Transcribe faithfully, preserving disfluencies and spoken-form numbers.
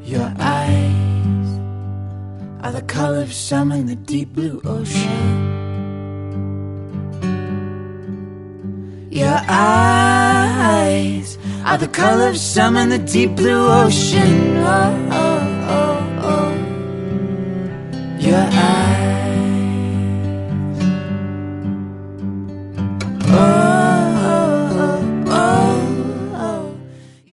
Your eyes are the color of summer in the deep blue ocean. Your eyes are the color of summer in the deep blue ocean. Oh, oh, oh, oh. Your eyes